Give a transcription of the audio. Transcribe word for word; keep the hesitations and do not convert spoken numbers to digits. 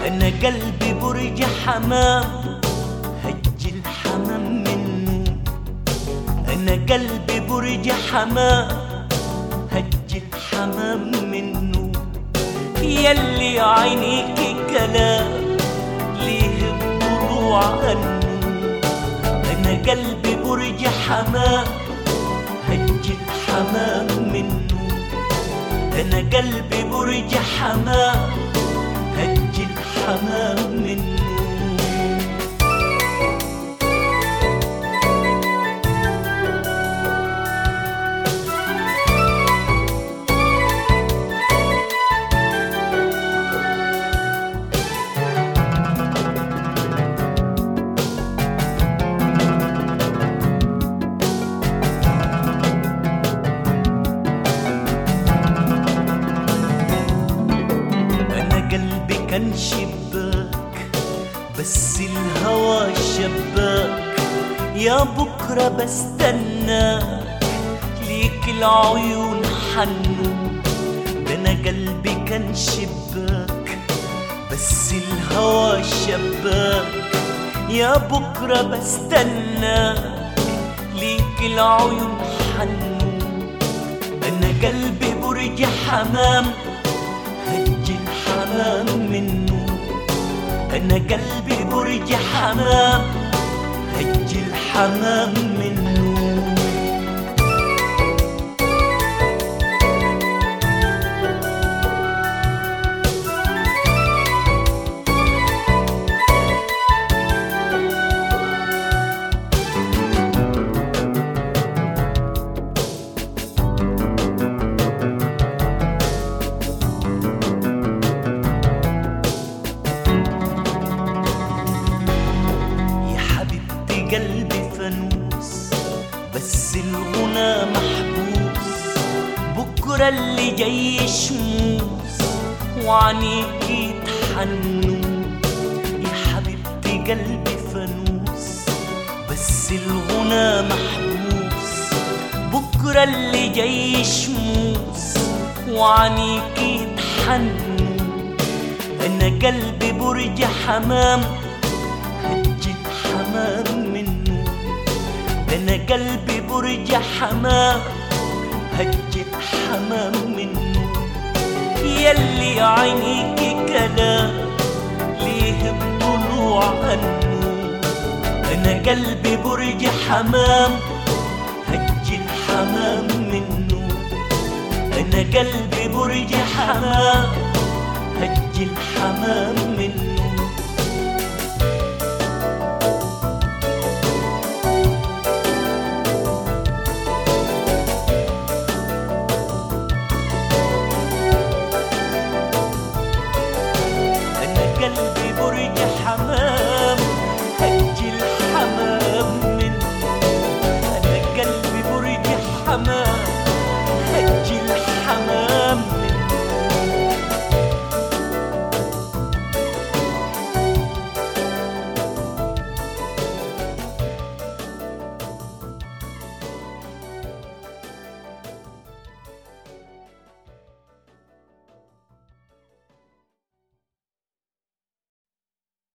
أنا قلبي برج حمام هج الحمام منه. أنا قلبي برج حمام هج الحمام منه. يلي عينيك كلام ليه الضلوع عنه. أنا قلبي برج حمام هج الحمام منه. أنا قلبي برج حمام هج الحمام منه. كان شباك بس الهوى شباك. يا بكرة بستناك ليك العيون حنو. ده أنا قلبي كان شباك بس الهوى شباك. يا بكرة بستناك ليك العيون حنو. أنا قلبي برج حمام هج الحمام منه. أنا قلبي برج حمام هج الحمام منه. قلبي فانوس بس الغنى محبوس. بكرة اللي جاي شموس وعنيك يتحنوا. يا حبيبتي قلبي فانوس بس الغنى محبوس. بكرة اللي جاي شموس وعنيك يتحنوا. أنا قلبي برج حمام هج الحمام منه. أنا قلبي برج حمام هج الحمام منه. يلي عينيك كلام ليه الضلوع عنه. أنا قلبي برج حمام هج الحمام منه. أنا قلبي برج حمام هج الحمام منه. قلبي برج حمام هج الحمام منه. أنا قلبي برج حمام